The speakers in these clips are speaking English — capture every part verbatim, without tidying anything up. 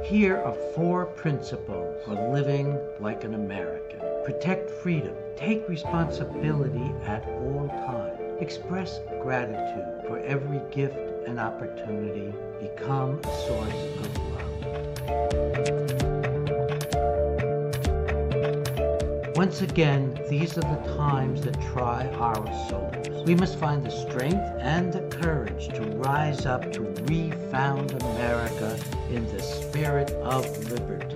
Here are four principles for living like an American. Protect freedom. Take responsibility at all times. Express gratitude for every gift and opportunity. Become a source of love. Once again, these are the times that try our souls. We must find the strength and the courage to rise up to refound America in the spirit of liberty.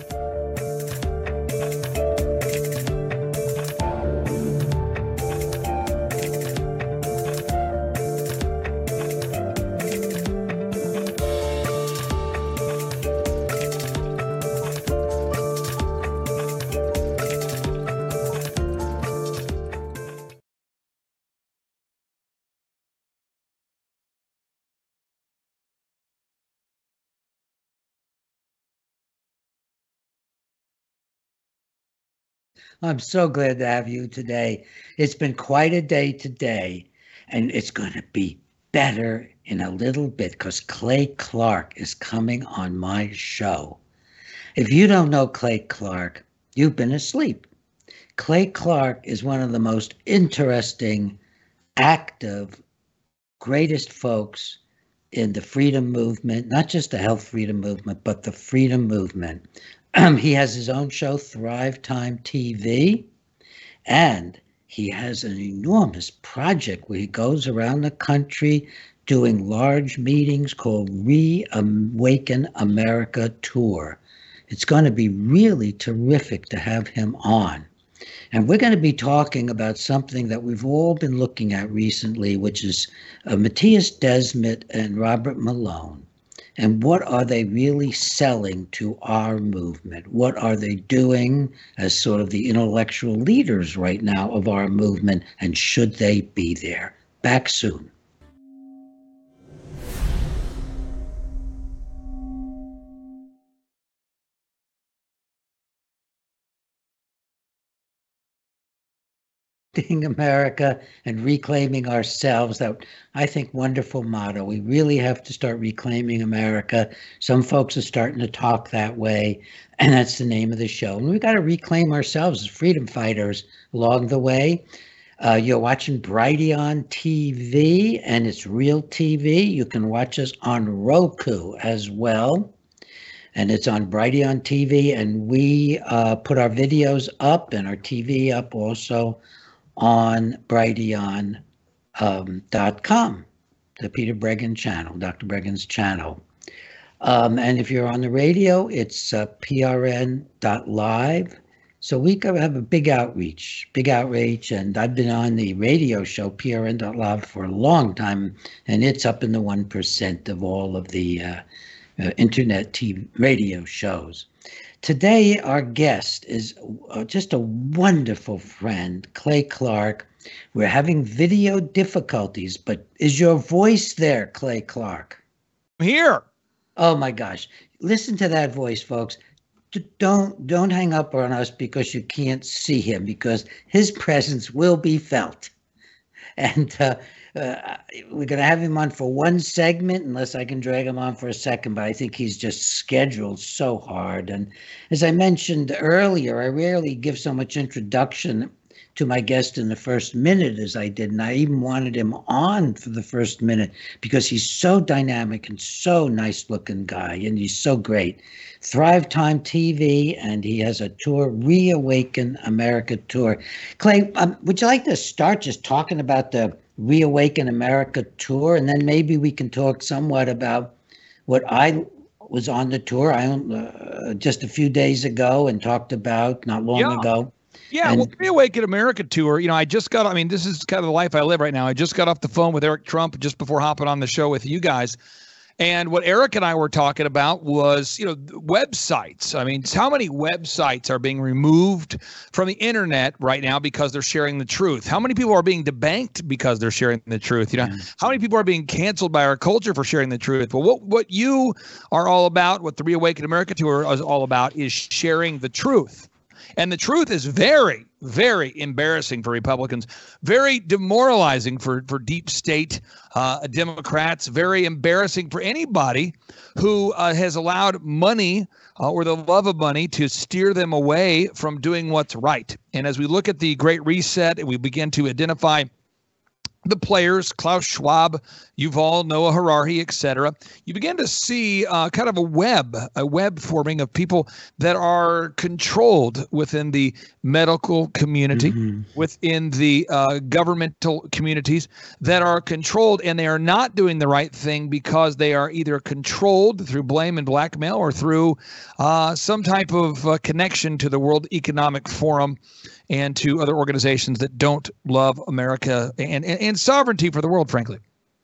I'm so glad to have you today. It's been quite a day today, and it's going to be better in a little bit because Clay Clark is coming on my show. If you don't know Clay Clark, you've been asleep. Clay Clark is one of the most interesting, active, greatest folks in the freedom movement, not just the health freedom movement, but the freedom movement. Um, he has his own show, Thrive Time T V, and he has an enormous project where he goes around the country doing large meetings called Reawaken America Tour. It's going to be really terrific to have him on. And we're going to be talking about something that we've all been looking at recently, which is uh, Matthias Desmet and Robert Malone. And what are they really selling to our movement? What are they doing as sort of the intellectual leaders right now of our movement? And should they be there? Back soon. America and reclaiming ourselves, that I think wonderful motto. We really have to start reclaiming America. Some folks are starting to talk that way, and that's the name of the show. And we've got to reclaim ourselves as freedom fighters along the way. Uh, you're watching Brighteon T V, and it's real T V. You can watch us on Roku as well. And it's on Brighteon T V, and we uh, put our videos up and our T V up also on Brighteon dot com, um, the Peter Breggin channel, Doctor Breggin's channel. Um, and if you're on the radio, it's uh, P R N dot live. So we have a big outreach, big outreach. And I've been on the radio show, P R N dot live, for a long time. And it's up in the one percent of all of the uh, uh, internet T V radio shows. Today, our guest is uh, just a wonderful friend, Clay Clark. We're having video difficulties, but is your voice there, Clay Clark? I'm here. Oh, my gosh. Listen to that voice, folks. D- don't, don't hang up on us because you can't see him, because his presence will be felt. And uh, uh, we're going to have him on for one segment, unless I can drag him on for a second, but I think he's just scheduled so hard. And as I mentioned earlier, I rarely give so much introduction to my guest in the first minute as I did. And I even wanted him on for the first minute because he's so dynamic and so nice looking guy. And he's so great. Thrive Time T V, and he has a tour, Reawaken America Tour. Clay, um, would you like to start just talking about the Reawaken America Tour? And then maybe we can talk somewhat about what I was on the tour I uh, just a few days ago and talked about not long yeah. ago. Yeah, and, well, Reawaken America Tour, you know, I just got, I mean, this is kind of the life I live right now. I just got off the phone with Eric Trump just before hopping on the show with you guys. And what Eric and I were talking about was, you know, websites. I mean, how many websites are being removed from the internet right now because they're sharing the truth? How many people are being debanked because they're sharing the truth? You know, yeah. How many people are being canceled by our culture for sharing the truth? Well, what, what you are all about, what the Reawaken America Tour is all about, is sharing the truth. And the truth is very, very embarrassing for Republicans, very demoralizing for, for deep state uh, Democrats, very embarrassing for anybody who uh, has allowed money uh, or the love of money to steer them away from doing what's right. And as we look at the Great Reset and we begin to identify the players, Klaus Schwab, Yuval Noah Harari, et cetera, you begin to see uh, kind of a web, a web forming of people that are controlled within the medical community, mm-hmm. within the uh, governmental communities that are controlled, and they are not doing the right thing because they are either controlled through blame and blackmail or through uh, some type of uh, connection to the World Economic Forum and to other organizations that don't love America and, and, and sovereignty for the world, frankly.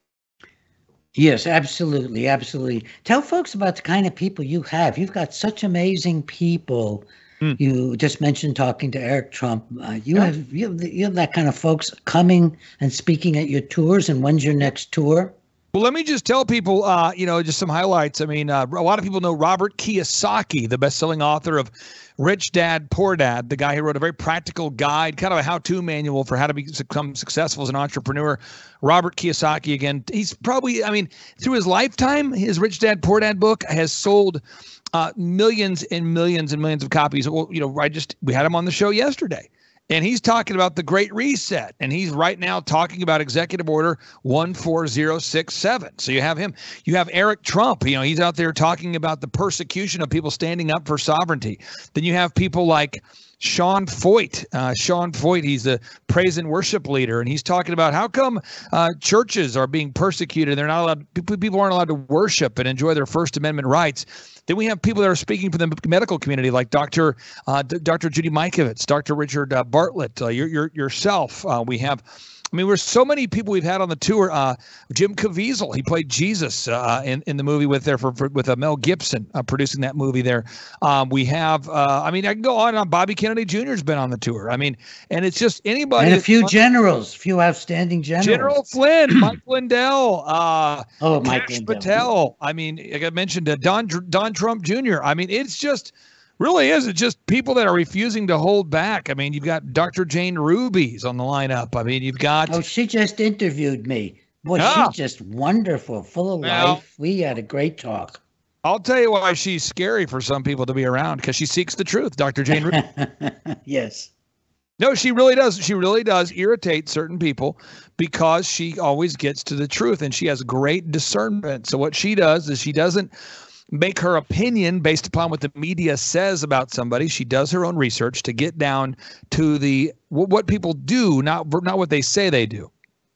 Yes, absolutely. Absolutely. Tell folks about the kind of people you have. You've got such amazing people. Mm. You just mentioned talking to Eric Trump. Uh, you, yeah. have, you, have, you have that kind of folks coming and speaking at your tours. And when's your next tour? Well, let me just tell people, uh, you know, just some highlights. I mean, uh, a lot of people know Robert Kiyosaki, the best-selling author of Rich Dad, Poor Dad, the guy who wrote a very practical guide, kind of a how-to manual for how to become successful as an entrepreneur. Robert Kiyosaki, again, he's probably, I mean, through his lifetime, his Rich Dad, Poor Dad book has sold uh, millions and millions and millions of copies. Well, you know, I just, we had him on the show yesterday. And he's talking about the Great Reset, and he's right now talking about Executive Order one four zero six seven. So you have him. You have Eric Trump. You know, he's out there talking about the persecution of people standing up for sovereignty. Then you have people like Sean Feucht. Uh, Sean Feucht, he's the praise and worship leader, and he's talking about how come uh, churches are being persecuted. They're not allowed. People aren't allowed to worship and enjoy their First Amendment rights. Then we have people that are speaking for the medical community, like Doctor Uh, D- Doctor Judy Mikovits, Doctor Richard uh, Bartlett, uh, your, your, yourself. Uh, we have, I mean, we're so many people we've had on the tour. Uh, Jim Caviezel, he played Jesus uh, in in the movie with there for, for with uh, Mel Gibson uh, producing that movie there. Um, we have, uh, I mean, I can go on and on. Bobby Kennedy Junior's been on the tour. I mean, and it's just anybody. And a few generals, a few outstanding generals. General Flynn, Mike Lindell, uh, oh, Mike Kash Lindell. Patel. I mean, like I mentioned, uh, Don Don Trump Junior I mean, it's just. Really is. It's just people that are refusing to hold back. I mean, you've got Doctor Jane Ruby's on the lineup. I mean, you've got. Oh, she just interviewed me. Boy, yeah. She's just wonderful, full of well, life. We had a great talk. I'll tell you why she's scary for some people to be around, because she seeks the truth, Doctor Jane Ruby. Yes. No, she really does. She really does irritate certain people because she always gets to the truth, and she has great discernment. So what she does is she doesn't make her opinion based upon what the media says about somebody. She does her own research to get down to the what people do, not not what they say they do.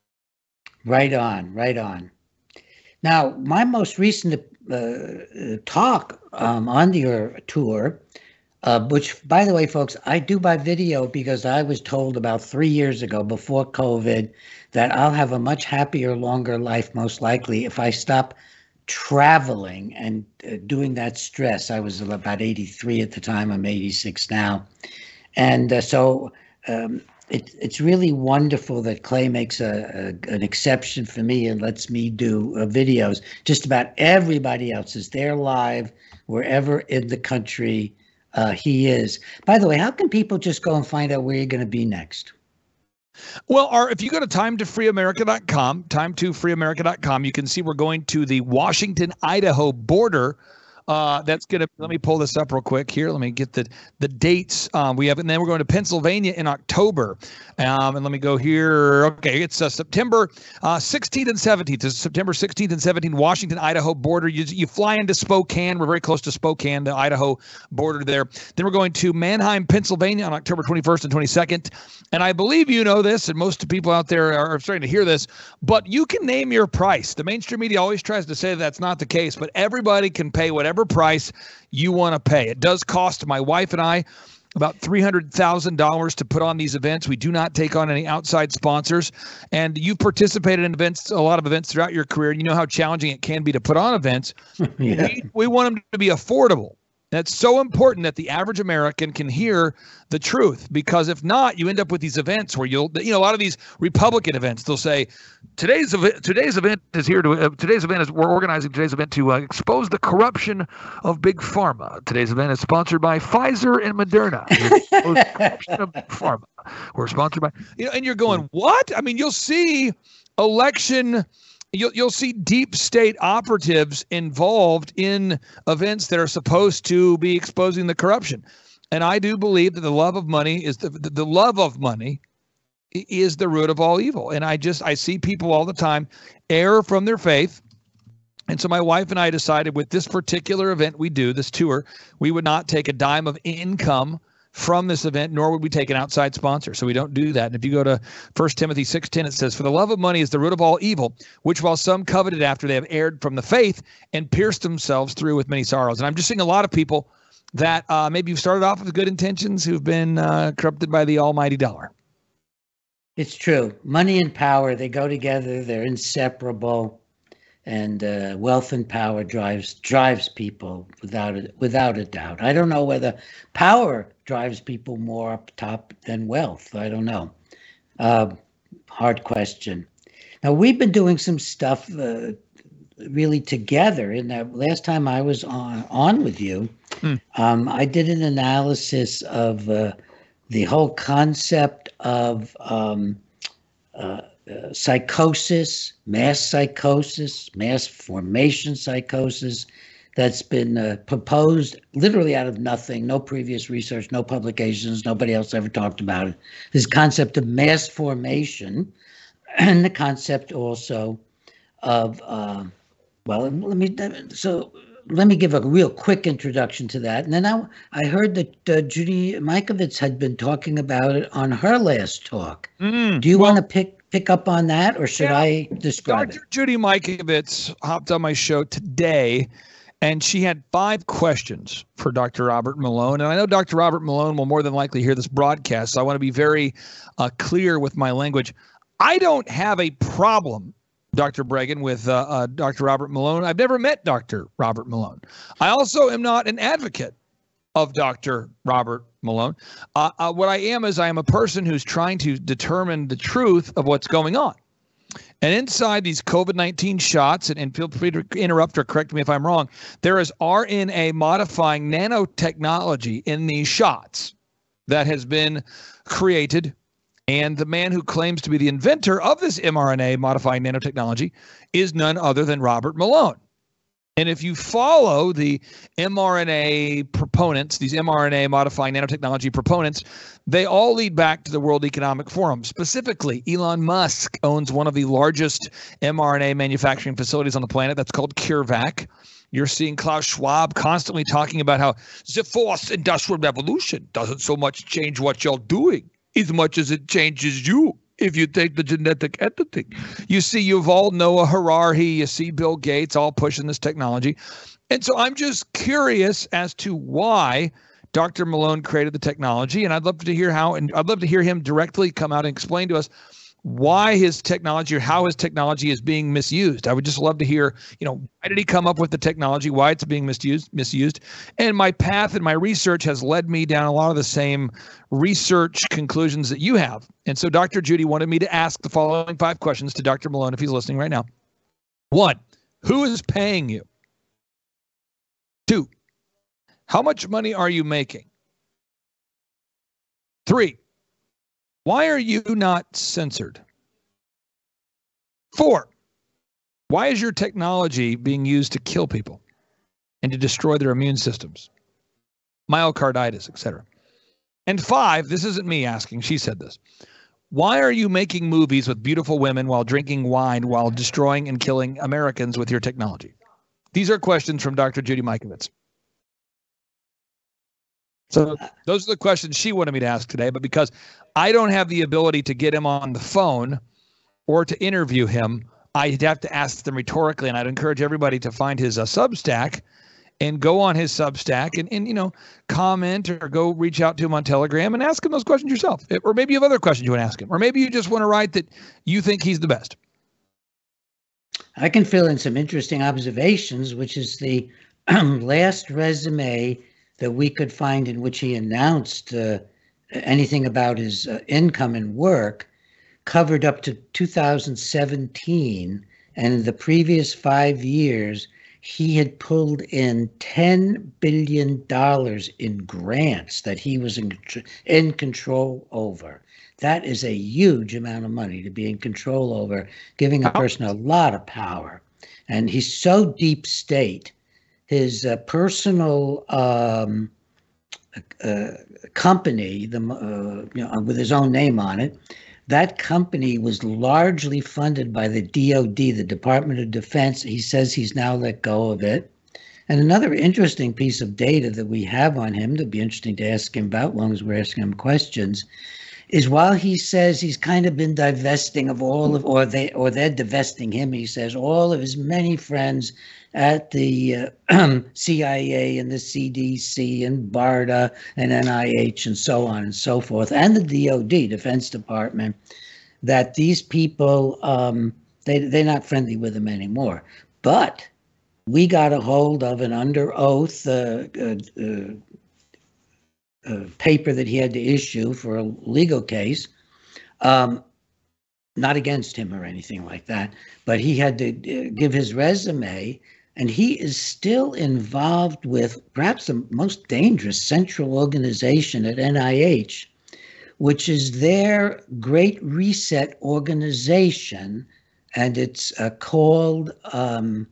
Right on, right on. Now, my most recent uh, talk um, on your tour, uh, which, by the way, folks, I do by video because I was told about three years ago, before COVID, that I'll have a much happier, longer life, most likely, if I stop traveling and uh, doing that stress. I was about eighty-three at the time. I'm eighty-six now. And uh, so um, it, it's really wonderful that Clay makes a, a an exception for me and lets me do uh, videos. Just about everybody else is there live, wherever in the country uh, he is. By the way, how can people just go and find out where you're going to be next? Well, our, if you go to time to free america dot com, time to free america dot com, you can see we're going to the Washington-Idaho border. Uh, that's going to, let me pull this up real quick here. Let me get the, the dates um, we have. And then we're going to Pennsylvania in October. Um, and let me go here. Okay, it's uh, September uh, sixteenth and seventeenth. It's September sixteenth and seventeenth, Washington-Idaho border. You, you fly into Spokane. We're very close to Spokane, the Idaho border there. Then we're going to Manheim, Pennsylvania on October twenty-first and twenty-second. And I believe you know this, and most people out there are starting to hear this, but you can name your price. The mainstream media always tries to say that's not the case, but everybody can pay whatever price you want to pay. It does cost my wife and I about three hundred thousand dollars to put on these events. We do not take on any outside sponsors. And you've participated in events, a lot of events throughout your career. And you know how challenging it can be to put on events. Yeah. we, we want them to be affordable. That's so important that the average American can hear the truth, because if not, you end up with these events where you'll, you know, a lot of these Republican events, they'll say, today's event, today's event is here to, uh, today's event is, we're organizing today's event to uh, expose the corruption of Big Pharma. Today's event is sponsored by Pfizer and Moderna. Expose the corruption of Big Pharma. We're sponsored by, you know, and you're going, what? I mean, you'll see election You'll you'll see deep state operatives involved in events that are supposed to be exposing the corruption. And I do believe that the love of money is the, the, the love of money is the root of all evil. And I just, I see people all the time err from their faith. And so my wife and I decided with this particular event we do, this tour, we would not take a dime of income from this event, nor would we take an outside sponsor. So we don't do that. And if you go to First Timothy six ten, it says, for the love of money is the root of all evil, which while some coveted after, they have erred from the faith and pierced themselves through with many sorrows. And I'm just seeing a lot of people that uh, maybe you've started off with good intentions who've been uh, corrupted by the almighty dollar. It's true. Money and power, they go together. They're inseparable. And uh, wealth and power drives drives people without a, without a doubt. I don't know whether power drives people more up top than wealth. I don't know. Uh, hard question. Now, we've been doing some stuff uh, really together. In that last time I was on, on with you, hmm. um, I did an analysis of uh, the whole concept of um, uh, Uh, psychosis, mass psychosis, mass formation psychosis that's been uh, proposed literally out of nothing, no previous research, no publications, nobody else ever talked about it. This concept of mass formation, and the concept also of, uh, well, let me, so let me give a real quick introduction to that. And then I, I heard that uh, Judy Mikovits had been talking about it on her last talk. Mm, Do you well, want to pick pick up on that, or should yeah, I describe Doctor it? Judy Mikovits hopped on my show today, and she had five questions for Doctor Robert Malone. And I know Doctor Robert Malone will more than likely hear this broadcast, so I want to be very uh, clear with my language. I don't have a problem, Doctor Breggin, with uh, uh, Doctor Robert Malone. I've never met Doctor Robert Malone. I also am not an advocate of Doctor Robert Malone. Uh, uh, what I am is I am a person who's trying to determine the truth of what's going on. And inside these COVID nineteen shots, and, and feel free to interrupt or correct me if I'm wrong, there is R N A modifying nanotechnology in these shots that has been created. And the man who claims to be the inventor of this mRNA modifying nanotechnology is none other than Robert Malone. And if you follow the mRNA proponents, these mRNA modifying nanotechnology proponents, they all lead back to the World Economic Forum. Specifically, Elon Musk owns one of the largest mRNA manufacturing facilities on the planet. That's called CureVac. You're seeing Klaus Schwab constantly talking about how the fourth industrial revolution doesn't so much change what you're doing as much as it changes you. If you take the genetic editing, you see Yuval Noah Harari, you see Bill Gates all pushing this technology. And so I'm just curious as to why Doctor Malone created the technology. And I'd love to hear how, and I'd love to hear him directly come out and explain to us why his technology or how his technology is being misused. I would just love to hear, you know, why did he come up with the technology, why it's being misused, misused. And my path and my research has led me down a lot of the same research conclusions that you have. And so Doctor Judy wanted me to ask the following five questions to Doctor Malone if he's listening right now. One, who is paying you? Two, how much money are you making? Three, why are you not censored? Four, why is your technology being used to kill people and to destroy their immune systems, myocarditis, et cetera? And five, this isn't me asking, she said this. Why are you making movies with beautiful women while drinking wine while destroying and killing Americans with your technology? These are questions from Doctor Judy Mikovits. So those are the questions she wanted me to ask today, but because I don't have the ability to get him on the phone or to interview him, I'd have to ask them rhetorically, and I'd encourage everybody to find his uh, Substack and go on his Substack and, and, you know, comment or go reach out to him on Telegram and ask him those questions yourself. Or maybe you have other questions you want to ask him. Or maybe you just want to write that you think he's the best. I can fill in some interesting observations, which is the last resume that we could find in which he announced uh, anything about his uh, income and work covered up to two thousand seventeen, and in the previous five years, he had pulled in ten billion dollars in grants that he was in, in control over. That is a huge amount of money to be in control over, giving a person a lot of power. And he's so deep state. His uh, personal um, uh, company, the uh, you know, with his own name on it, that company was largely funded by the D O D, the Department of Defense. He says he's now let go of it. And another interesting piece of data that we have on him, that'd be interesting to ask him about, as long as we're asking him questions, is while he says he's kind of been divesting of all of, or they, or they're divesting him, he says all of his many friends at the uh, C I A and the C D C and BARDA and N I H and so on and so forth, and the D O D, Defense Department, that these people, um, they, they're not friendly with him anymore. But we got a hold of an under oath uh, uh, uh, uh, paper that he had to issue for a legal case, um, not against him or anything like that, but he had to uh, give his resume, and he is still involved with perhaps the most dangerous central organization at N I H, which is their Great Reset organization, and it's uh, called um,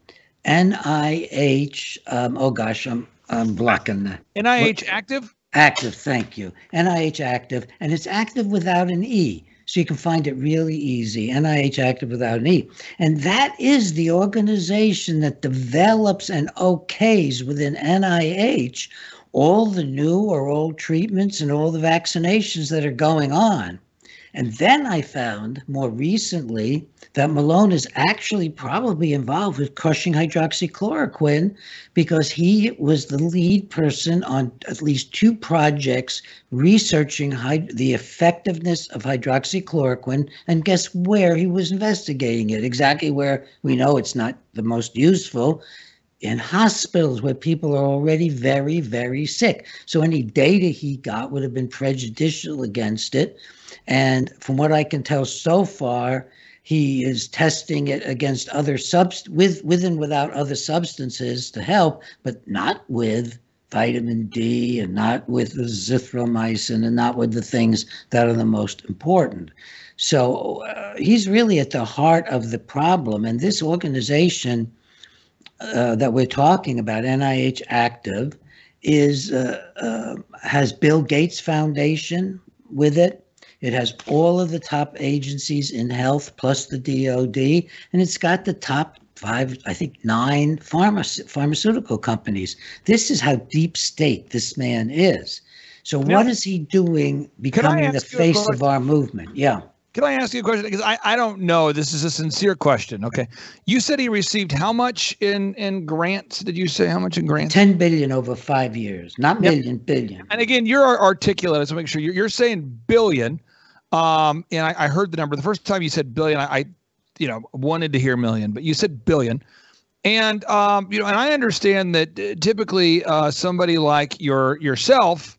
N I H. Um, oh gosh, I'm I'm blocking that. N I H Active? Active, thank you. N I H Active, and it's active without an E. So you can find it really easy, N I H Active without an E. And that is the organization that develops and okays within N I H all the new or old treatments and all the vaccinations that are going on. And then I found more recently that Malone is actually probably involved with crushing hydroxychloroquine, because he was the lead person on at least two projects researching hyd- the effectiveness of hydroxychloroquine. And guess where he was investigating it? Exactly where we know it's not the most useful. In hospitals where people are already very, very sick. So any data he got would have been prejudicial against it. And from what I can tell so far, he is testing it against other subst with, with and without other substances to help, but not with vitamin D and not with the zithromycin and not with the things that are the most important. So uh, he's really at the heart of the problem. And this organization uh, that we're talking about, N I H Active, is uh, uh, has Bill Gates Foundation with it. It has all of the top agencies in health plus the D O D, and it's got the top five, I think nine pharma, pharmaceutical companies. This is how deep state this man is. So now, what is he doing becoming the face of our movement? Yeah. Can I ask you a question? Because I, I don't know. This is a sincere question. Okay. You said he received how much in, in grants? Did you say how much in grants? ten billion over five years, not million, yep. billion. And again, you're articulate. So make sure you're, you're saying billion. Um, and I, I heard the number. The first time you said billion, I, I, you know, wanted to hear million, but you said billion. And, um, you know, and I understand that uh, typically uh, somebody like your yourself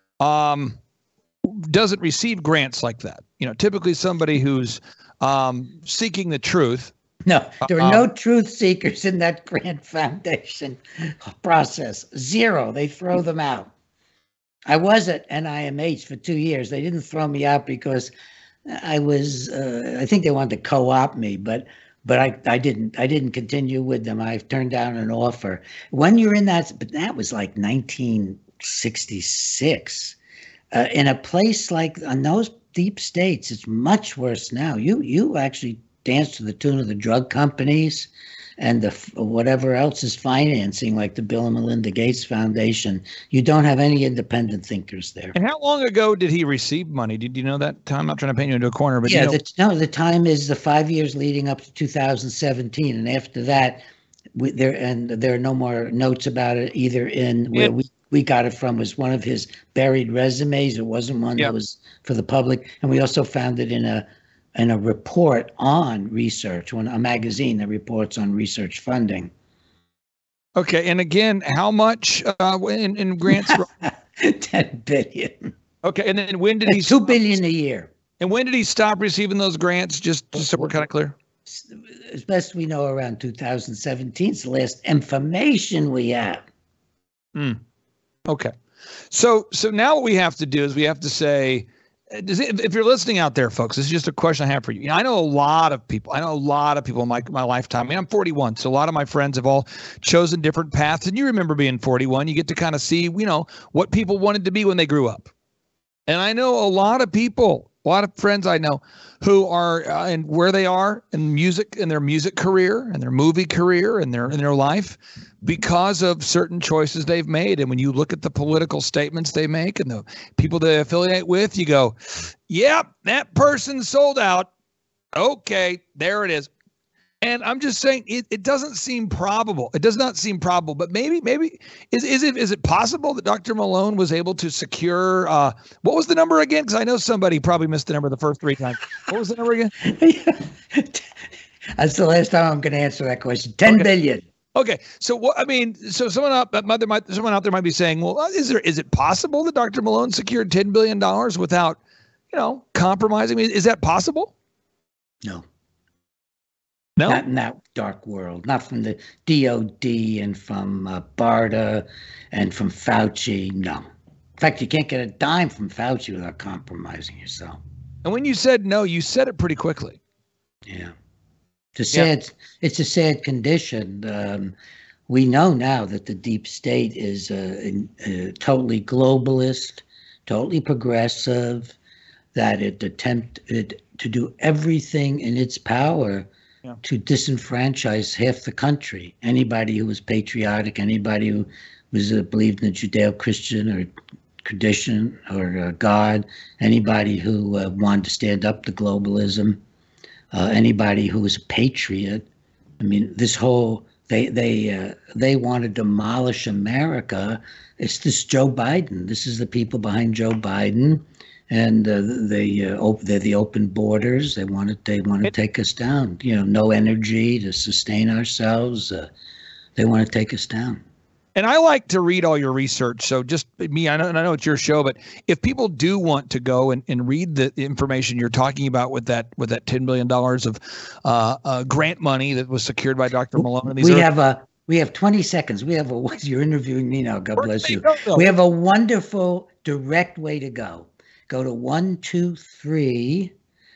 um, doesn't receive grants like that. You know, typically somebody who's um, seeking the truth. No, there are um, no truth seekers in that grant foundation process. Zero. They throw them out. I was at N I M H for two years. They didn't throw me out because I was, uh, I think they wanted to co-opt me, but but I, I didn't. I didn't continue with them. I turned down an offer. When you're in that, but that was like nineteen sixty-six. Uh, in a place like, on those deep states, it's much worse now. You you actually dance to the tune of the drug companies and the whatever else is financing, like the Bill and Melinda Gates Foundation. You don't have any independent thinkers there. And how long ago did he receive money? Did you know that time? I'm not trying to paint you into a corner, but yeah, you know- the, no, the time is the five years leading up to two thousand seventeen, and after that, we, there and there are no more notes about it either. In where it, we we got it from was one of his buried resumes. It wasn't one yep. that was for the public, and we also found it in a. and a report on research, on a magazine that reports on research funding. Okay, and again, how much uh, in, in grants? ten billion. Okay, and then when did he? Two billion a year. And when did he stop receiving those grants? Just, just so we're kind of clear. As best we know, around two thousand seventeen. It's the last information we have. Mm. Okay, so so now what we have to do is we have to say, does it, if you're listening out there, folks, this is just a question I have for you. You know, I know a lot of people. I know a lot of people in my my lifetime. I mean, I'm forty-one, so a lot of my friends have all chosen different paths. And you remember being forty-one, you get to kind of see, you know, what people wanted to be when they grew up. And I know a lot of people. A lot of friends I know who are uh, and where they are in music, in their music career, and their movie career, and their in their life, because of certain choices they've made. And when you look at the political statements they make and the people they affiliate with, you go, "Yep, that person sold out. Okay, there it is." And I'm just saying, it, it doesn't seem probable. It does not seem probable, but maybe, maybe is is it is it possible that Doctor Malone was able to secure? Uh, what was the number again? Because I know somebody probably missed the number the first three times. What was the number again? That's the last time I'm going to answer that question. Ten okay. billion. Okay, so what I mean, so someone out that mother might someone out there might be saying, well, is there is it possible that Doctor Malone secured ten billion dollars without, you know, compromising? Is that possible? No. No? Not in that dark world, not from the D O D and from uh, BARDA and from Fauci. No. In fact, you can't get a dime from Fauci without compromising yourself. And when you said no, you said it pretty quickly. Yeah. It's a sad, yeah. It's a sad condition. Um, we know now that the deep state is uh, uh, totally globalist, totally progressive, that it attempted to do everything in its power Yeah. to disenfranchise half the country. Anybody who was patriotic, anybody who was uh, believed in the Judeo-Christian or tradition or uh, God, anybody who uh, wanted to stand up to globalism, uh, anybody who was a patriot. I mean, this whole they they uh, they want to demolish America. It's this Joe Biden. This is the people behind Joe Biden. And uh, they uh, op- they're the open borders. They want to they want to take us down. You know, no energy to sustain ourselves. Uh, they want to take us down. And I like to read all your research. So just me, I know, I know it's your show, but if people do want to go and, and read the information you're talking about with that with that ten billion dollars of uh, uh, grant money that was secured by Doctor Malone, and these we are- have a we have twenty seconds. We have a you're interviewing me now. God bless you. We have a wonderful direct way to go. Go to one two three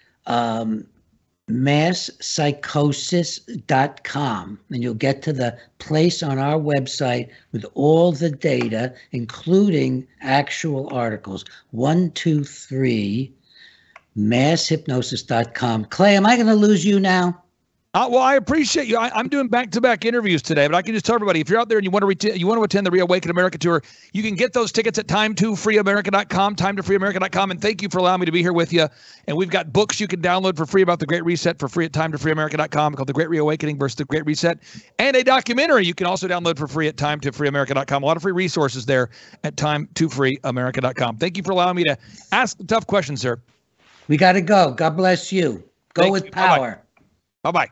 um, mass psychosis dot com, and you'll get to the place on our website with all the data, including actual articles. one two three mass hypnosis dot com. Clay, am I going to lose you now? Uh, well, I appreciate you. I, I'm doing back-to-back interviews today, but I can just tell everybody, if you're out there and you want to ret- you want to attend the Reawaken America tour, you can get those tickets at time to free america dot com, time to free america dot com. And thank you for allowing me to be here with you. And we've got books you can download for free about the Great Reset for free at time to free america dot com called The Great Reawakening versus The Great Reset, and a documentary you can also download for free at time to free america dot com. A lot of free resources there at time to free america dot com. Thank you for allowing me to ask the tough questions, sir. We got to go. God bless you. Go Thank with you. power. Bye-bye. Bye-bye.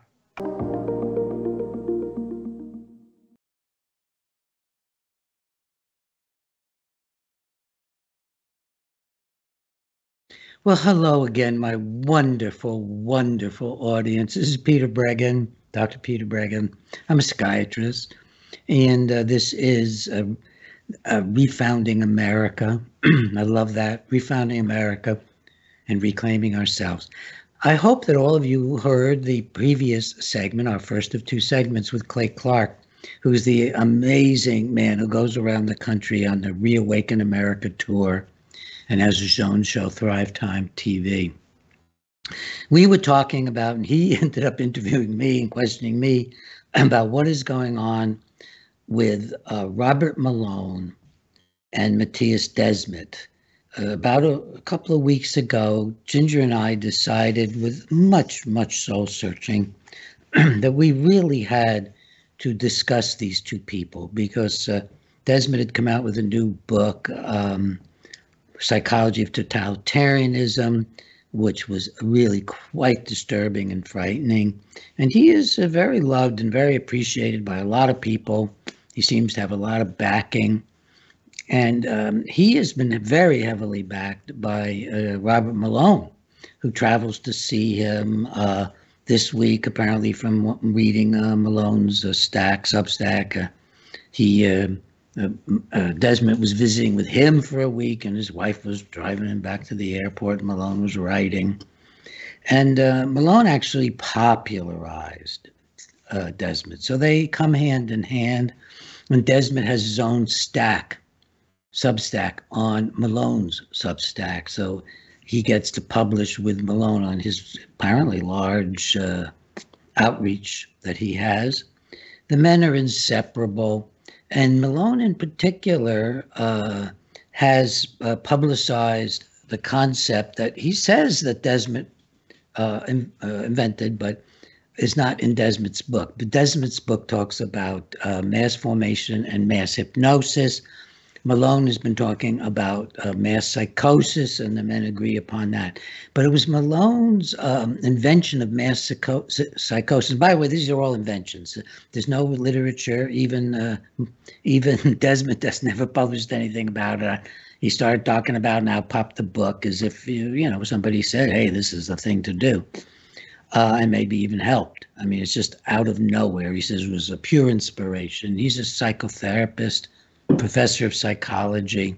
Well, hello again, my wonderful, wonderful audience. This is Peter Breggin, Doctor Peter Breggin. I'm a psychiatrist, and uh, this is uh, uh, Refounding America. I love that, Refounding America and Reclaiming Ourselves. I hope that all of you heard the previous segment, our first of two segments with Clay Clark, who's the amazing man who goes around the country on the Reawaken America tour and has his own show, Thrive Time T V. We were talking about, and he ended up interviewing me and questioning me about what is going on with uh, Robert Malone and Matthias Desmet. Uh, about a, a couple of weeks ago, Ginger and I decided, with much, much soul searching, that we really had to discuss these two people, because uh, Desmet had come out with a new book, um, Psychology of Totalitarianism, which was really quite disturbing and frightening. And he is uh, very loved and very appreciated by a lot of people He seems to have a lot of backing. And um, he has been very heavily backed by uh, Robert Malone, who travels to see him uh, this week, apparently from reading uh, Malone's uh, stack, Substack. Uh, he uh, uh, uh, Desmond was visiting with him for a week, and his wife was driving him back to the airport. Malone was writing. And uh, Malone actually popularized uh, Desmond. So they come hand in hand. And Desmond has his own stack, Substack, on Malone's Substack. So he gets to publish with Malone on his apparently large uh, outreach that he has. The men are inseparable. And Malone in particular uh, has uh, publicized the concept that he says that Desmond uh, in, uh, invented, but is not in Desmond's book. But Desmond's book talks about uh, mass formation and mass hypnosis. Malone has been talking about uh, mass psychosis, and the men agree upon that. But it was Malone's um, invention of mass psycho- psychosis. By the way, these are all inventions. There's no literature. Even uh, even Desmond has never published anything about it. He started talking about it, now popped the book as if you you know somebody said, "Hey, this is the thing to do." Uh, and maybe even helped. I mean, it's just out of nowhere. He says it was a pure inspiration. He's a psychotherapist, professor of psychology.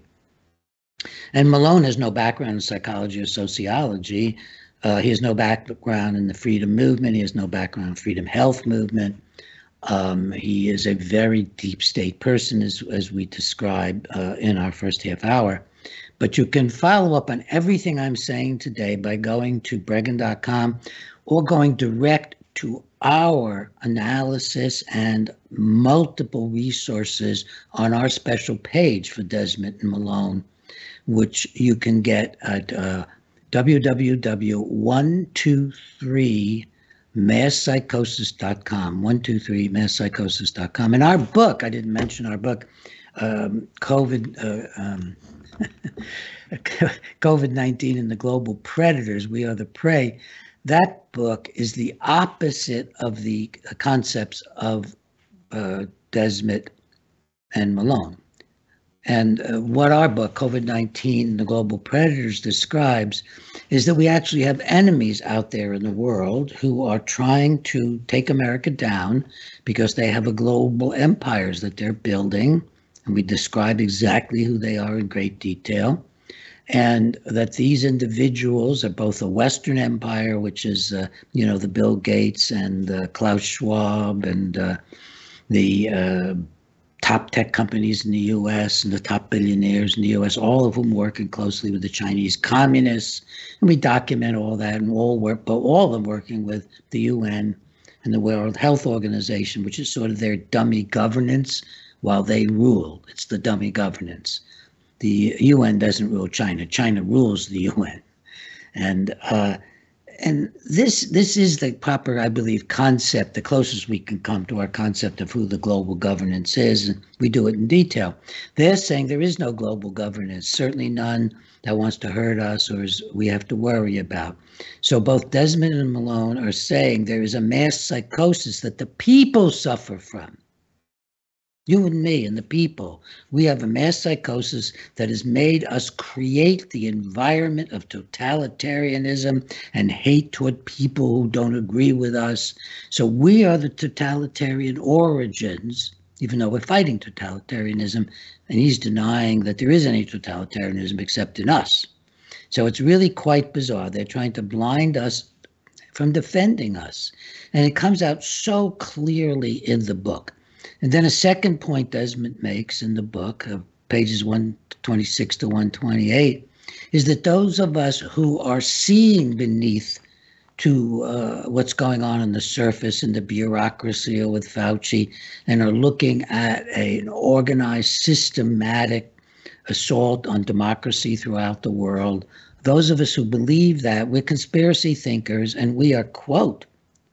And Malone has no background in psychology or sociology. Uh, he has no background in the freedom movement. He has no background in freedom health movement. Um, he is a very deep state person, as, as we described uh, in our first half hour. But you can follow up on everything I'm saying today by going to Breggin dot com or going direct to our analysis and multiple resources on our special page for Desmond and Malone, which you can get at uh, w w w dot one two three mass psychosis dot com, one two three mass psychosis dot com. And our book, I didn't mention our book, um, COVID, uh, um, COVID nineteen and the Global Predators, We Are the Prey. That book is the opposite of the concepts of uh, Desmond and Malone. And uh, what our book, COVID nineteen and the Global Predators, describes is that we actually have enemies out there in the world who are trying to take America down because they have a global empires that they're building. And we describe exactly who they are in great detail. And that these individuals are both a Western empire, which is, uh, you know, the Bill Gates and uh, Klaus Schwab and uh, the uh, top tech companies in the U S and the top billionaires in the U S, all of whom working closely with the Chinese communists. And we document all that and all work, but all of them working with the U N and the World Health Organization, which is sort of their dummy governance while they rule. It's the dummy governance. The U N doesn't rule China. China rules the U N. And uh, and this this is the proper, I believe, concept, the closest we can come to our concept of who the global governance is. And we do it in detail. They're saying there is no global governance, certainly none that wants to hurt us or is, we have to worry about. So both Desmond and Malone are saying there is a mass psychosis that the people suffer from. You and me and the people, we have a mass psychosis that has made us create the environment of totalitarianism and hate toward people who don't agree with us. So we are the totalitarian origins, even though we're fighting totalitarianism, and he's denying that there is any totalitarianism except in us. So it's really quite bizarre. They're trying to blind us from defending us. And it comes out so clearly in the book. And then a second point Desmond makes in the book, of pages one twenty-six to one twenty-eight, is that those of us who are seeing beneath to uh, what's going on on the surface in the bureaucracy or with Fauci and are looking at a, an organized, systematic assault on democracy throughout the world, those of us who believe that, we're conspiracy thinkers and we are, quote,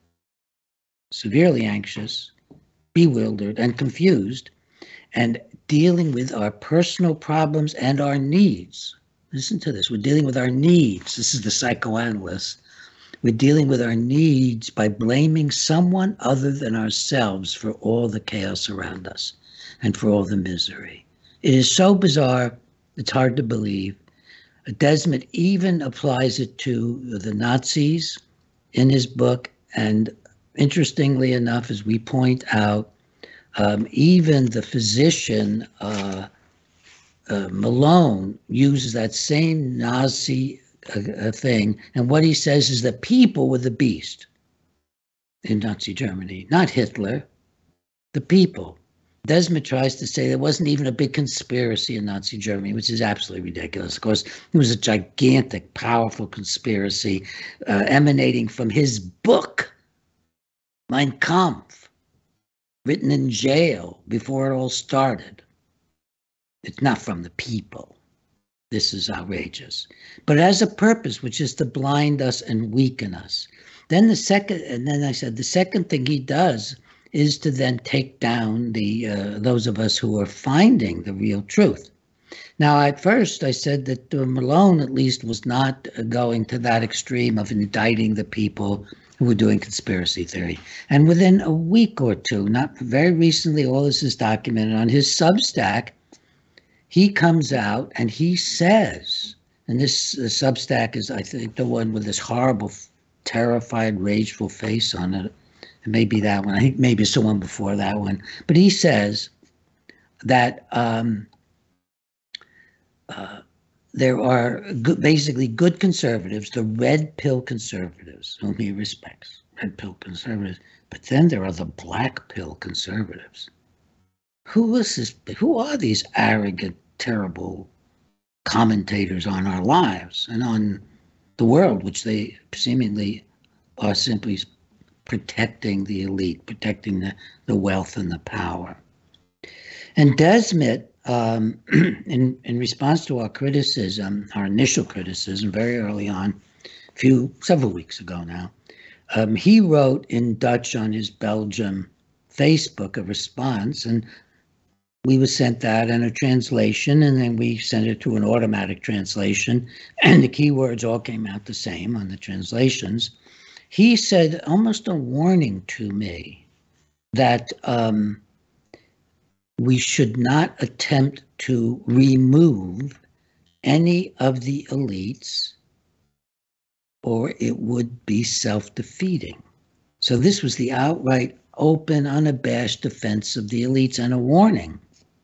severely anxious, bewildered and confused, and dealing with our personal problems and our needs. Listen to this. We're dealing with our needs. This is the psychoanalyst. We're dealing with our needs by blaming someone other than ourselves for all the chaos around us. and for all the misery. It is so bizarre, it's hard to believe. Desmet even applies it to the Nazis in his book, and interestingly enough, as we point out, um, even the physician uh, uh, Malone uses that same Nazi uh, thing, and what he says is that people were the beast in Nazi Germany, not Hitler, the people. Desmet tries to say there wasn't even a big conspiracy in Nazi Germany, which is absolutely ridiculous. Of course, it was a gigantic, powerful conspiracy uh, emanating from his book, Mein Kampf, written in jail before it all started. It's not from the people. This is outrageous. But it has a purpose, which is to blind us and weaken us. Then the second, and then I said, the second thing he does is to then take down the uh, those of us who are finding the real truth. Now, at first, I said that uh, Malone, at least, was not uh, going to that extreme of indicting the people who were doing conspiracy theory. And within a week or two, not very recently, all this is documented on his Substack, he comes out and he says, and this uh, Substack is, I think, the one with this horrible, terrified, rageful face on it. It may be that one. I think maybe it's the one before that one. But he says that um, uh, there are good, basically good conservatives, the red pill conservatives, whom he respects, red pill conservatives. But then there are the black pill conservatives. Who is this? Who are these arrogant, terrible commentators on our lives and on the world, which they seemingly are simply protecting the elite, protecting the, the wealth and the power? And Desmet, um, in, in response to our criticism, our initial criticism very early on, a few, several weeks ago now, um, he wrote in Dutch on his Belgium Facebook a response, and we were sent that and a translation, and then we sent it to an automatic translation, and the keywords all came out the same on the translations. He said almost a warning to me that um, we should not attempt to remove any of the elites, or it would be self-defeating. So this was the outright, open, unabashed defense of the elites and a warning.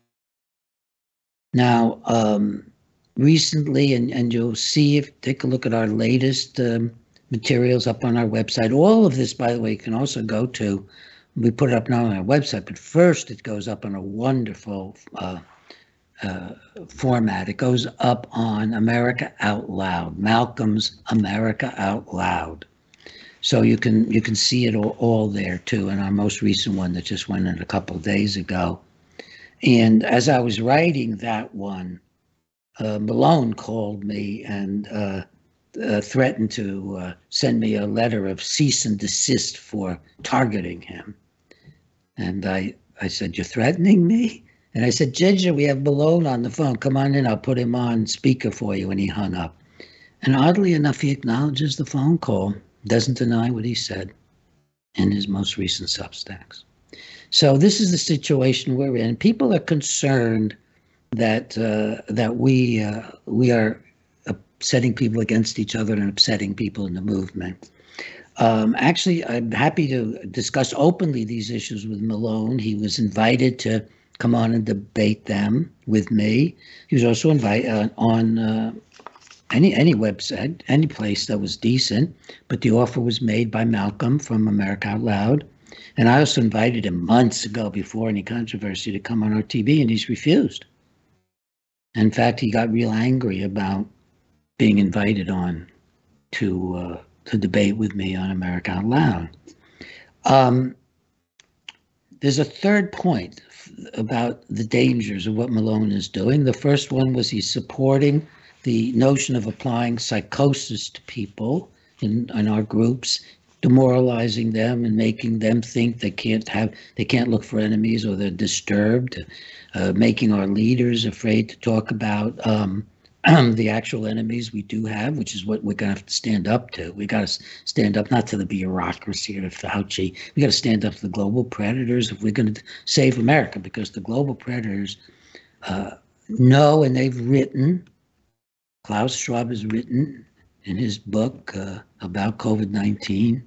Now, um, recently, and, and you'll see, if take a look at our latest um, materials up on our website. All of this, by the way, can also go to, we put it up now on our website, but first it goes up on a wonderful uh, uh, format. It goes up on America Out Loud, Malcolm's America Out Loud. So you can you can see it all, all there too, in our most recent one that just went in a couple of days ago. And as I was writing that one, uh, Malone called me and uh, uh, threatened to uh, send me a letter of cease and desist for targeting him. And I, I said, "You're threatening me?" And I said, "Ginger, we have Malone on the phone. Come on in, I'll put him on speaker for you." And he hung up. And oddly enough, he acknowledges the phone call, doesn't deny what he said in his most recent Substacks. So this is the situation we're in. People are concerned that uh, that we uh, we are upsetting people against each other and upsetting people in the movement. Um, actually, I'm happy to discuss openly these issues with Malone. He was invited to come on and debate them with me. He was also invited uh, on uh, any any website, any place that was decent, but the offer was made by Malcolm from America Out Loud. And I also invited him months ago, before any controversy, to come on our T V, and he's refused. In fact, he got real angry about being invited on to uh, to debate with me on America Out Loud. Um, there's a third point about the dangers of what Malone is doing. The first one was he's supporting the notion of applying psychosis to people in, in our groups, demoralizing them and making them think they can't have, they can't look for enemies, or they're disturbed, uh, making our leaders afraid to talk about um, the actual enemies we do have, which is what we're going to have to stand up to. We got to stand up not to the bureaucracy or to Fauci. We got to stand up to the global predators if we're going to save America, because the global predators uh, know, and they've written, Klaus Schwab has written in his book uh, about COVID nineteen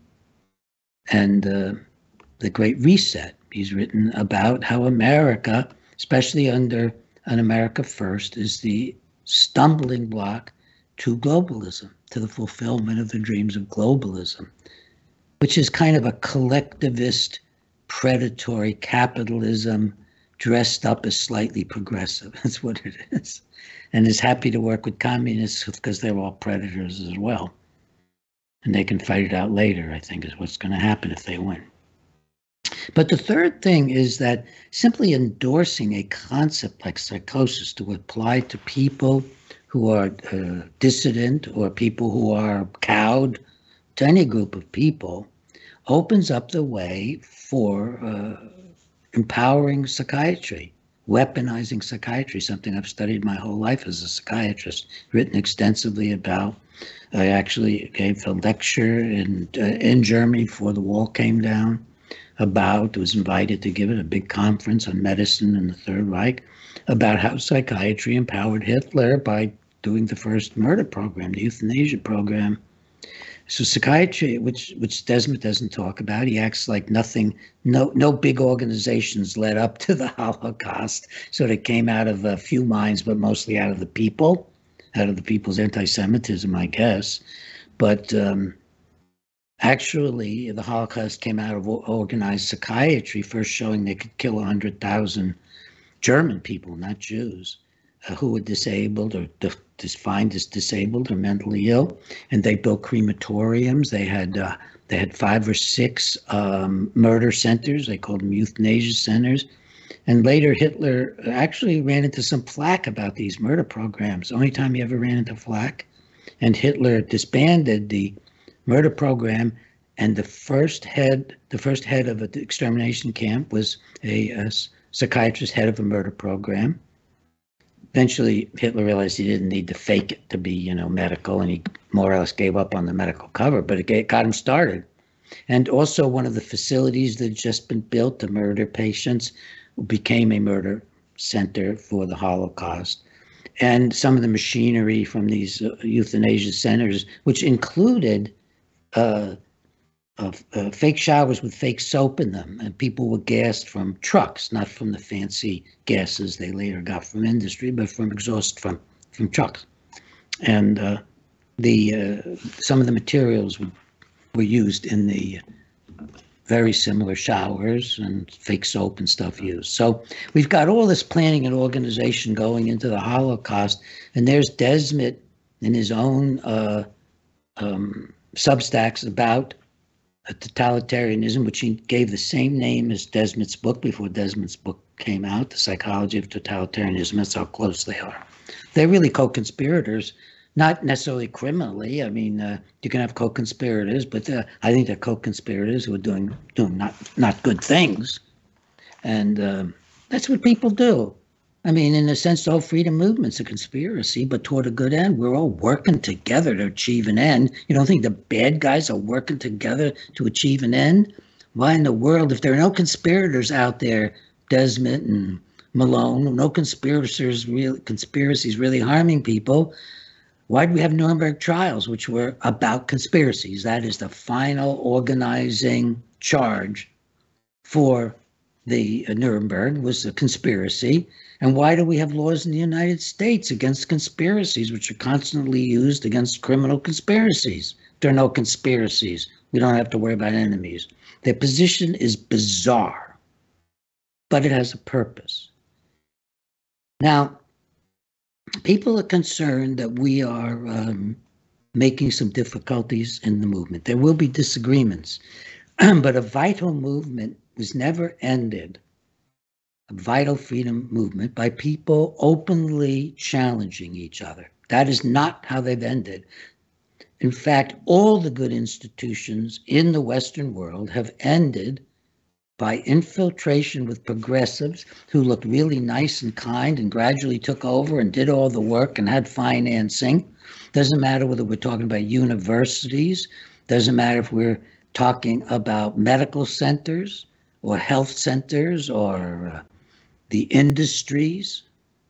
and uh, the Great Reset. He's written about how America, especially under an America First, is the stumbling block to globalism, to the fulfillment of the dreams of globalism, which is kind of a collectivist, predatory capitalism dressed up as slightly progressive. That's what it is. And is happy to work with communists because they're all predators as well. And they can fight it out later, I think, is what's going to happen if they win. But the third thing is that simply endorsing a concept like psychosis to apply to people who are uh, dissident or people who are cowed, to any group of people, opens up the way for uh, empowering psychiatry, weaponizing psychiatry, something I've studied my whole life as a psychiatrist, written extensively about. I actually gave a lecture in, uh, in Germany before the wall came down about, was invited to give it, a big conference on medicine in the Third Reich, about how psychiatry empowered Hitler by doing the first murder program, the euthanasia program. So psychiatry, which which Desmond doesn't talk about, he acts like nothing, no no big organizations led up to the Holocaust. So it came out of a few minds, but mostly out of the people, out of the people's anti-Semitism, I guess. But um, actually, the Holocaust came out of organized psychiatry, first showing they could kill one hundred thousand German people, not Jews, uh, who were disabled or de- defined as disabled or mentally ill. And they built crematoriums. They had uh, they had five or six um, murder centers. They called them euthanasia centers. And later, Hitler actually ran into some flack about these murder programs. Only time he ever ran into flack. And Hitler disbanded the murder program, and the first head, the first head of an extermination camp was a, a psychiatrist, head of a murder program. Eventually, Hitler realized he didn't need to fake it to be, you know, medical, and he more or less gave up on the medical cover, but it got him started. And also, one of the facilities that had just been built to murder patients became a murder center for the Holocaust. And some of the machinery from these uh, euthanasia centers, which included Uh, of uh, fake showers with fake soap in them, and people were gassed from trucks, not from the fancy gases they later got from industry, but from exhaust from from trucks. And uh, the uh, some of the materials were, were used in the very similar showers and fake soap and stuff used. So we've got all this planning and organization going into the Holocaust, and there's Desmet in his own uh, um, Substacks about a totalitarianism, which he gave the same name as Desmet's book before Desmet's book came out, The Psychology of Totalitarianism. That's how close they are. They're really co-conspirators, not necessarily criminally. I mean, uh, you can have co-conspirators, but uh, I think they're co-conspirators who are doing doing not not good things, and uh, that's what people do. I mean, in a sense, the whole freedom movement's a conspiracy, but toward a good end. We're all working together to achieve an end. You don't think the bad guys are working together to achieve an end? Why in the world, if there are no conspirators out there, Desmet and Malone, no conspirators really, conspiracies really harming people, why do we have Nuremberg trials, which were about conspiracies? That is the final organizing charge for the uh, Nuremberg, was a conspiracy. And why do we have laws in the United States against conspiracies, which are constantly used against criminal conspiracies? There are no conspiracies. We don't have to worry about enemies. Their position is bizarre, but it has a purpose. Now, people are concerned that we are um, making some difficulties in the movement. There will be disagreements, but a vital movement was never ended, a vital freedom movement, by people openly challenging each other. That is not how they've ended. In fact, all the good institutions in the Western world have ended by infiltration with progressives who looked really nice and kind and gradually took over and did all the work and had financing. Doesn't matter whether we're talking about universities, doesn't matter if we're talking about medical centers or health centers or uh, the industries.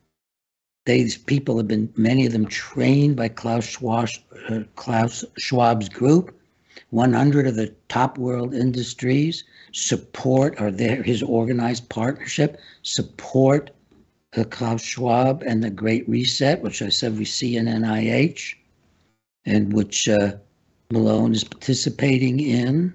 These people have been, many of them trained by Klaus Schwab, uh, Klaus Schwab's group. one hundred of the top world industries support, or their, his organized partnership, support uh, Klaus Schwab and the Great Reset, which I said we see in N I H, and which uh, Malone is participating in,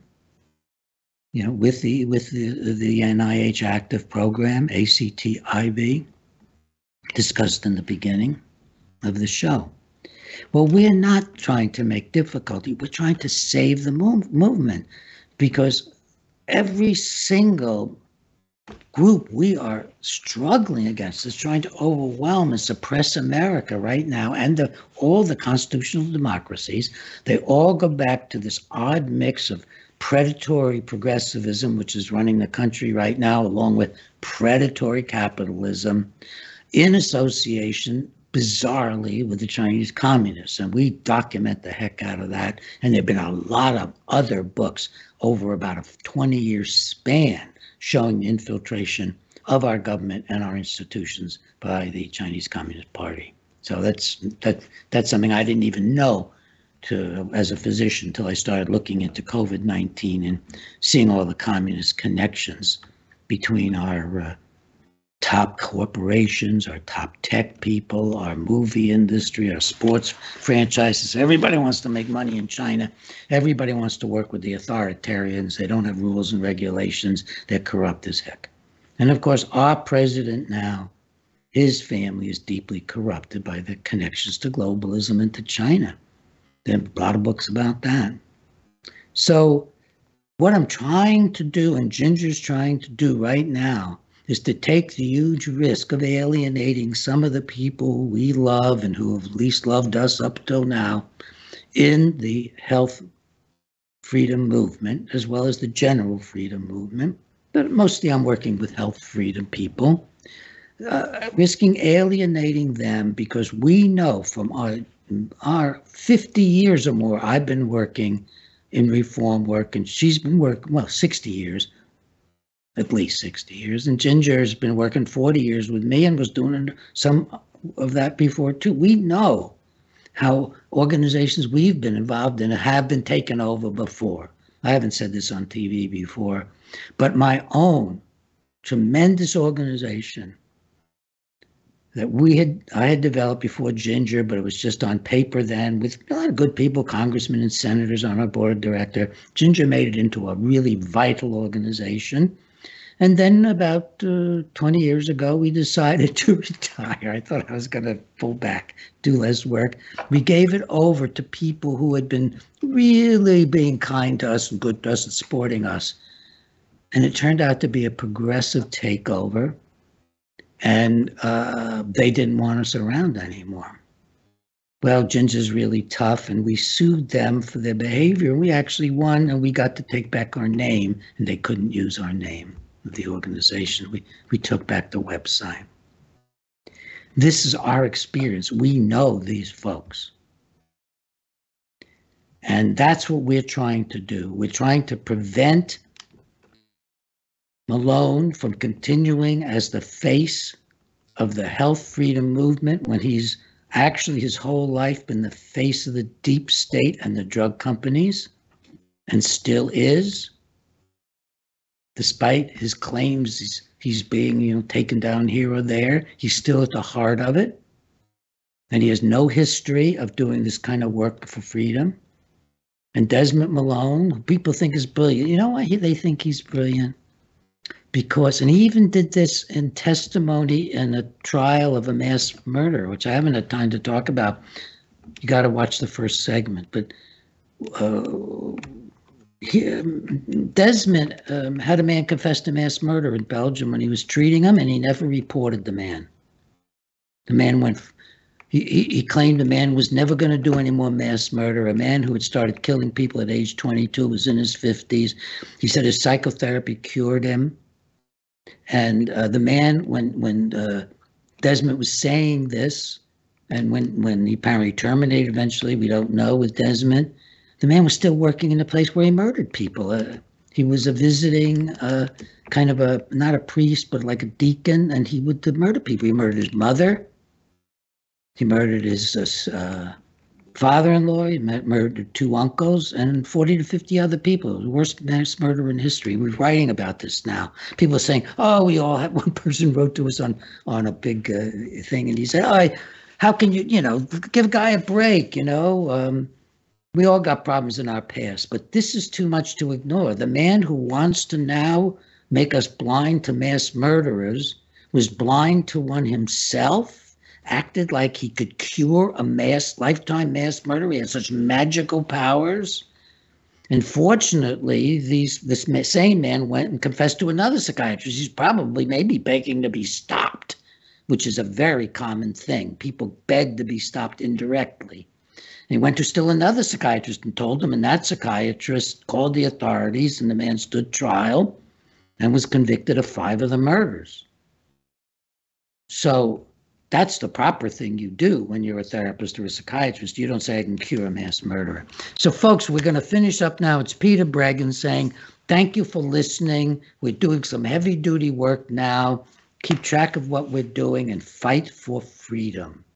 you know, with the with the, the N I H active program, A C T I V, discussed in the beginning of the show. Well, we're not trying to make difficulty. We're trying to save the move, movement, because every single group we are struggling against is trying to overwhelm and suppress America right now, and the, all the constitutional democracies. They all go back to this odd mix of predatory progressivism, which is running the country right now, along with predatory capitalism, in association, bizarrely, with the Chinese communists. And we document the heck out of that. And there have been a lot of other books over about a twenty-year span showing the infiltration of our government and our institutions by the Chinese Communist Party. So that's that that's something I didn't even know to as a physician until I started looking into COVID nineteen and seeing all the communist connections between our uh, top corporations, our top tech people, our movie industry, our sports franchises. Everybody wants to make money in China. Everybody wants to work with the authoritarians. They don't have rules and regulations. They're corrupt as heck. And of course, our president now, his family is deeply corrupted by the connections to globalism and to China. There are a lot of books about that. So what I'm trying to do, and Ginger's trying to do right now, is to take the huge risk of alienating some of the people who we love and who have least loved us up till now in the health freedom movement, as well as the general freedom movement. But mostly I'm working with health freedom people, uh, risking alienating them because we know from our, our fifty years or more, I've been working in reform work, and she's been working, well, sixty years, at least sixty years. And Ginger has been working forty years with me and was doing some of that before too. We know how organizations we've been involved in have been taken over before. I haven't said this on T V before, but my own tremendous organization that we had, I had developed before Ginger, but it was just on paper then, with a lot of good people, congressmen and senators on our board of director. Ginger made it into a really vital organization. And then about uh, twenty years ago, we decided to retire. I thought I was going to pull back, do less work. We gave it over to people who had been really being kind to us and good to us and supporting us. And it turned out to be a progressive takeover. And uh, they didn't want us around anymore. Well, Ginger's really tough, and we sued them for their behavior. And we actually won, and we got to take back our name, and they couldn't use our name of the organization. We, we took back the website. This is our experience. We know these folks. And that's what we're trying to do. We're trying to prevent Malone from continuing as the face of the health freedom movement when he's actually his whole life been the face of the deep state and the drug companies, and still is. Despite his claims he's, he's being, you know, taken down here or there, he's still at the heart of it. And he has no history of doing this kind of work for freedom. And Desmond Malone, who people think is brilliant. You know why they think he's brilliant? Because, and he even did this in testimony in a trial of a mass murder, which I haven't had time to talk about. You got to watch the first segment. But uh, he, um, Desmond um, had a man confess to mass murder in Belgium when he was treating him, and he never reported the man. The man went He, he, he claimed a man was never going to do any more mass murder. A man who had started killing people at age twenty-two was in his fifties. He said his psychotherapy cured him. And uh, the man, when when uh, Desmond was saying this, and when, when he apparently terminated eventually, we don't know, with Desmond, the man was still working in the place where he murdered people. Uh, he was a visiting uh, kind of a, not a priest, but like a deacon, and he would murder people. He murdered his mother. He murdered his uh, father-in-law. He murdered two uncles and forty to fifty other people. The worst mass murder in history. We're writing about this now. People are saying, oh, we all have, one person wrote to us on, on a big uh, thing, and he said, oh, how can you, you know, give a guy a break, you know? Um, we all got problems in our past, but this is too much to ignore. The man who wants to now make us blind to mass murderers was blind to one himself, acted like he could cure a mass, lifetime mass murder. He had such magical powers. And fortunately, these this same man went and confessed to another psychiatrist. He's probably maybe begging to be stopped, which is a very common thing. People beg to be stopped indirectly. And he went to still another psychiatrist and told him, and that psychiatrist called the authorities, and the man stood trial and was convicted of five of the murders. So that's the proper thing you do when you're a therapist or a psychiatrist. You don't say, I can cure a mass murderer. So, folks, we're going to finish up now. It's Peter Breggin saying, thank you for listening. We're doing some heavy-duty work now. Keep track of what we're doing and fight for freedom.